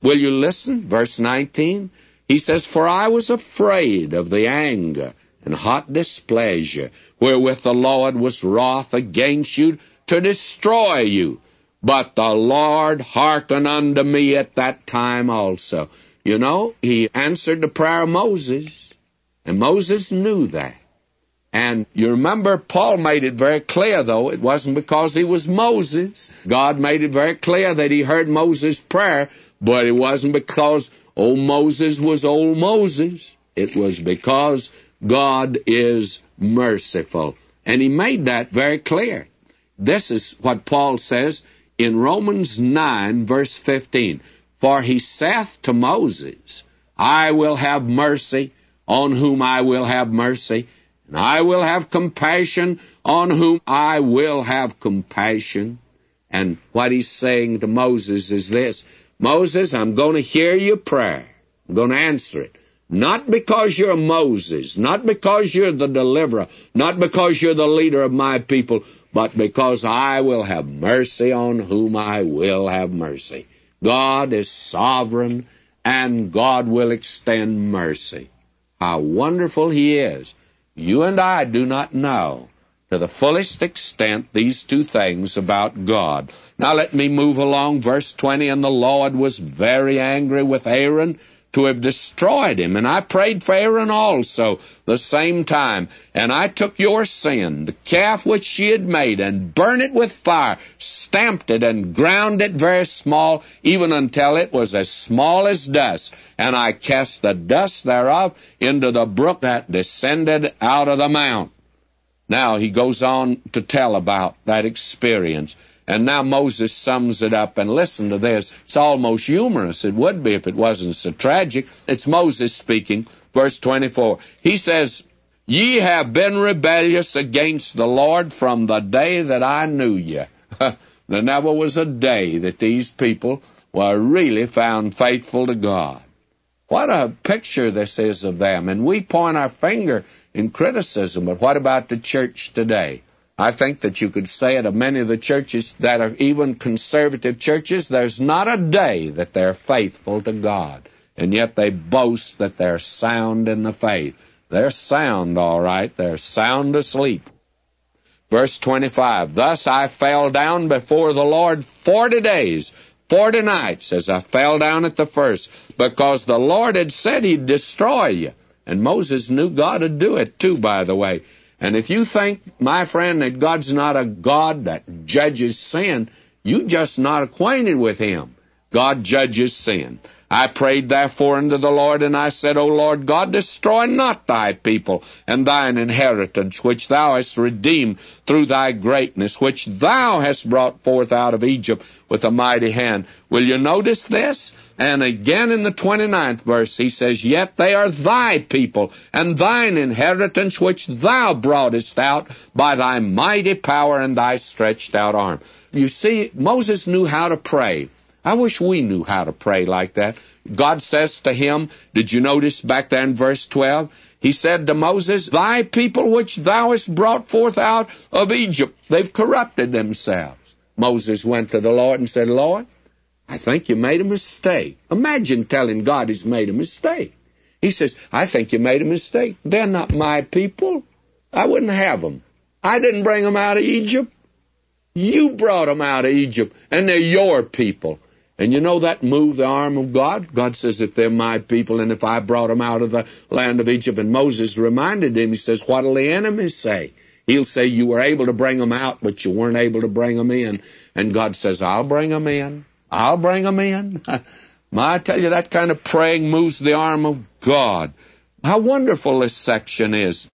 Will you listen? Verse 19. He says, "For I was afraid of the anger and hot displeasure, wherewith the Lord was wroth against you to destroy you. But the Lord hearkened unto me at that time also." You know, he answered the prayer of Moses, and Moses knew that. And you remember, Paul made it very clear, though, it wasn't because he was Moses. God made it very clear that he heard Moses' prayer, but it wasn't because old Moses was old Moses. It was because God is merciful. And he made that very clear. This is what Paul says in Romans 9, verse 15. "For he saith to Moses, I will have mercy on whom I will have mercy, and I will have compassion on whom I will have compassion." And what he's saying to Moses is this: Moses, I'm going to hear your prayer. I'm going to answer it. Not because you're Moses, not because you're the deliverer, not because you're the leader of my people, but because I will have mercy on whom I will have mercy. God is sovereign, and God will extend mercy. How wonderful he is. You and I do not know to the fullest extent these two things about God. Now let me move along. Verse 20, "And the Lord was very angry with Aaron to have destroyed him. And I prayed for Aaron also the same time. And I took your sin, the calf which ye had made, and burned it with fire, stamped it, and ground it very small, even until it was as small as dust. And I cast the dust thereof into the brook that descended out of the mount." Now he goes on to tell about that experience. And now Moses sums it up, and listen to this. It's almost humorous. It would be if it wasn't so tragic. It's Moses speaking, verse 24. He says, "Ye have been rebellious against the Lord from the day that I knew you." There never was a day that these people were really found faithful to God. What a picture this is of them. And we point our finger in criticism, but what about the church today? I think that you could say it of many of the churches that are even conservative churches, there's not a day that they're faithful to God. And yet they boast that they're sound in the faith. They're sound, all right. They're sound asleep. Verse 25, "Thus I fell down before the Lord 40 days, 40 nights, as I fell down at the first, because the Lord had said he'd destroy you." And Moses knew God would do it too, by the way. And if you think, my friend, that God's not a God that judges sin, you're just not acquainted with him. God judges sin. "I prayed therefore unto the Lord, and I said, O Lord God, destroy not thy people and thine inheritance, which thou hast redeemed through thy greatness, which thou hast brought forth out of Egypt with a mighty hand." Will you notice this? And again in the 29th verse, he says, "Yet they are thy people, and thine inheritance, which thou broughtest out by thy mighty power and thy stretched out arm." You see, Moses knew how to pray. I wish we knew how to pray like that. God says to him, did you notice back there in verse 12? He said to Moses, "Thy people which thou hast brought forth out of Egypt, they've corrupted themselves." Moses went to the Lord and said, "Lord, I think you made a mistake." Imagine telling God he's made a mistake. He says, "I think you made a mistake. They're not my people. I wouldn't have them. I didn't bring them out of Egypt. You brought them out of Egypt, and they're your people." And you know that moved the arm of God? God says, if they're my people, and if I brought them out of the land of Egypt. And Moses reminded him, he says, what'll the enemy say? He'll say, you were able to bring them out, but you weren't able to bring them in. And God says, I'll bring them in. I'll bring them in. I tell you, that kind of praying moves the arm of God. How wonderful this section is.